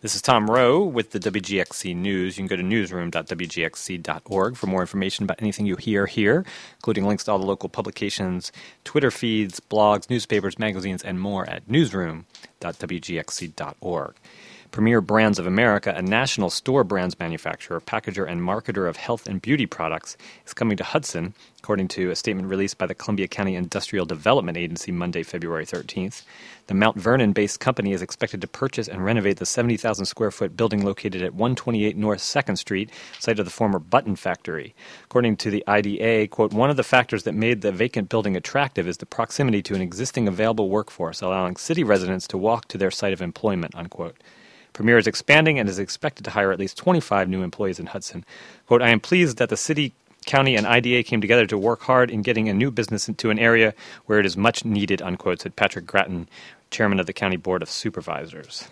This is Tom Rowe with the WGXC News. You can go to newsroom.wgxc.org for more information about anything you hear here, including links to all the local publications, Twitter feeds, blogs, newspapers, magazines, and more at newsroom.wgxc.org. Premier Brands of America, a national store brands manufacturer, packager, and marketer of health and beauty products, is coming to Hudson, according to a statement released by the Columbia County Industrial Development Agency Monday, February 13th. The Mount Vernon-based company is expected to purchase and renovate the 70,000-square-foot building located at 128 North 2nd Street, site of the former Button Factory. According to the IDA, quote, one of the factors that made the vacant building attractive is the proximity to an existing available workforce, allowing city residents to walk to their site of employment, unquote. Premier is expanding and is expected to hire at least 25 new employees in Hudson. Quote, I am pleased that the city, county, and IDA came together to work hard in getting a new business into an area where it is much needed, unquote, said Patrick Grattan, chairman of the County Board of Supervisors.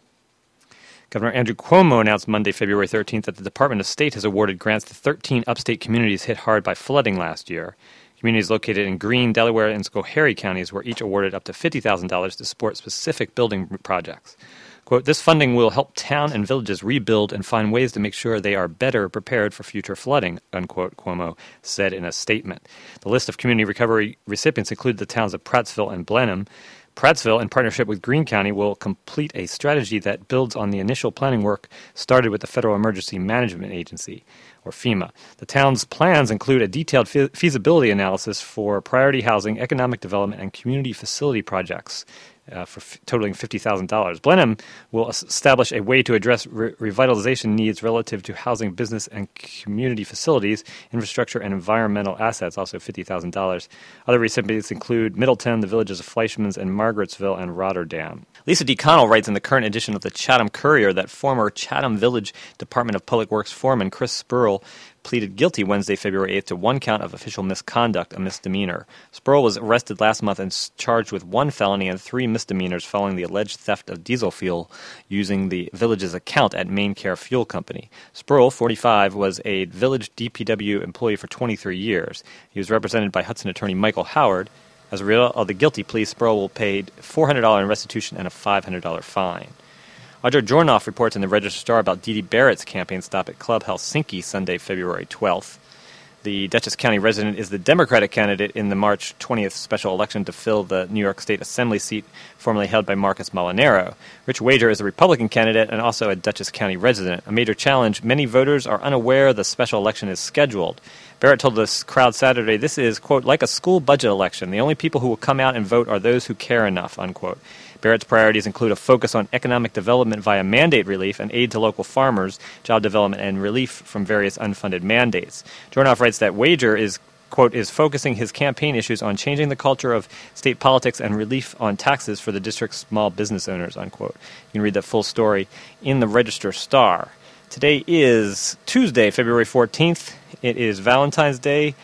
Governor Andrew Cuomo announced Monday, February 13th, that the Department of State has awarded grants to 13 upstate communities hit hard by flooding last year. Communities located in Greene, Delaware, and Schoharie counties were each awarded up to $50,000 to support specific building projects. Quote, this funding will help town and villages rebuild and find ways to make sure they are better prepared for future flooding, unquote, Cuomo said in a statement. The list of community recovery recipients include the towns of Prattsville and Blenheim. Prattsville, in partnership with Greene County, will complete a strategy that builds on the initial planning work started with the Federal Emergency Management Agency, or FEMA. The town's plans include a detailed feasibility analysis for priority housing, economic development, and community facility projects, totaling $50,000. Blenheim will establish a way to address revitalization needs relative to housing, business, and community facilities, infrastructure, and environmental assets, also $50,000. Other recipients include Middleton, the villages of Fleischmanns, and Margarettsville, and Rotterdam. Lisa D. Connell writes in the current edition of the Chatham Courier that former Chatham Village Department of Public Works foreman Chris Spurl pleaded guilty Wednesday, February 8th to one count of official misconduct, a misdemeanor. Spurl was arrested last month and charged with one felony and 3 misdemeanors following the alleged theft of diesel fuel using the village's account at Main Care Fuel Company. Spurl, 45, was a village DPW employee for 23 years. He was represented by Hudson attorney Michael Howard. As a result of the guilty plea, Spurl will pay $400 in restitution and a $500 fine. Audra Jornoff reports in the Register-Star about Dee Dee Barrett's campaign stop at Club Helsinki Sunday, February 12th. The Dutchess County resident is the Democratic candidate in the March 20th special election to fill the New York State Assembly seat formerly held by Marcus Molinaro. Rich Wager is a Republican candidate and also a Dutchess County resident. A major challenge, many voters are unaware the special election is scheduled. Barrett told this crowd Saturday, this is, quote, like a school budget election. The only people who will come out and vote are those who care enough, unquote. Barrett's priorities include a focus on economic development via mandate relief and aid to local farmers, job development, and relief from various unfunded mandates. Jornoff writes that Wager is, quote, is focusing his campaign issues on changing the culture of state politics and relief on taxes for the district's small business owners, unquote. You can read the full story in the Register-Star. Today is Tuesday, February 14th. It is Valentine's Day.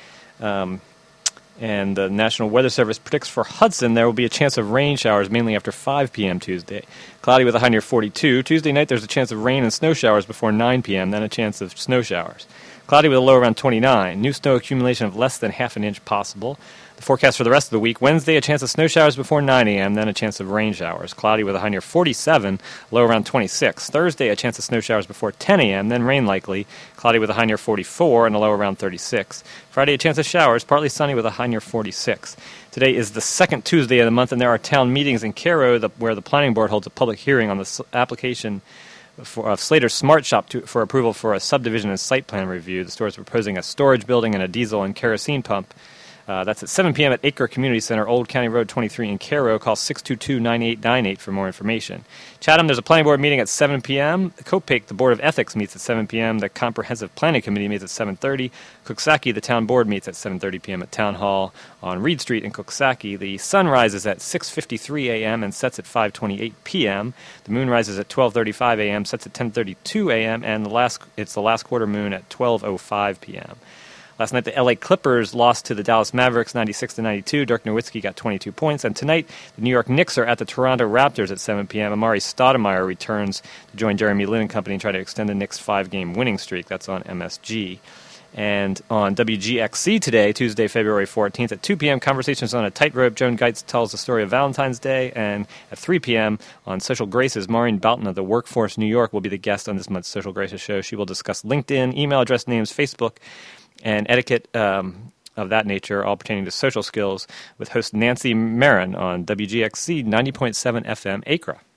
And the National Weather Service predicts for Hudson there will be a chance of rain showers mainly after 5 p.m. Tuesday. Cloudy with a high near 42. Tuesday night there's a chance of rain and snow showers before 9 p.m., then a chance of snow showers. Cloudy with a low around 29. New snow accumulation of less than half an inch possible. The forecast for the rest of the week, Wednesday, a chance of snow showers before 9 a.m., then a chance of rain showers. Cloudy with a high near 47, low around 26. Thursday, a chance of snow showers before 10 a.m., then rain likely. Cloudy with a high near 44 and a low around 36. Friday, a chance of showers, partly sunny with a high near 46. Today is the second Tuesday of the month, and there are town meetings in Cairo where the Planning Board holds a public hearing on the application of Slater's Smart Shop for approval for a subdivision and site plan review. The store is proposing a storage building and a diesel and kerosene pump. That's at 7 p.m. at Acre Community Center, Old County Road 23 in Cairo. Call 622-9898 for more information. Chatham, there's a planning board meeting at 7 p.m. Copake, the Board of Ethics, meets at 7 p.m. The Comprehensive Planning Committee meets at 7:30. Coxsackie, the town board, meets at 7:30 p.m. at Town Hall on Reed Street in Coxsackie. The sun rises at 6:53 a.m. and sets at 5:28 p.m. The moon rises at 12:35 a.m., sets at 10:32 a.m., and it's the last quarter moon at 12:05 p.m. Last night, the L.A. Clippers lost to the Dallas Mavericks 96-92. Dirk Nowitzki got 22 points. And tonight, the New York Knicks are at the Toronto Raptors at 7 p.m. Amari Stoudemire returns to join Jeremy Lin and company and try to extend the Knicks' 5-game winning streak. That's on MSG. And on WGXC today, Tuesday, February 14th at 2 p.m., Conversations on a Tightrope, Joan Geitz tells the story of Valentine's Day. And at 3 p.m. on Social Graces, Maureen Belton of the Workforce New York will be the guest on this month's Social Graces show. She will discuss LinkedIn, email address names, Facebook, and etiquette of that nature, all pertaining to social skills, with host Nancy Marin on WGXC 90.7 FM Acra.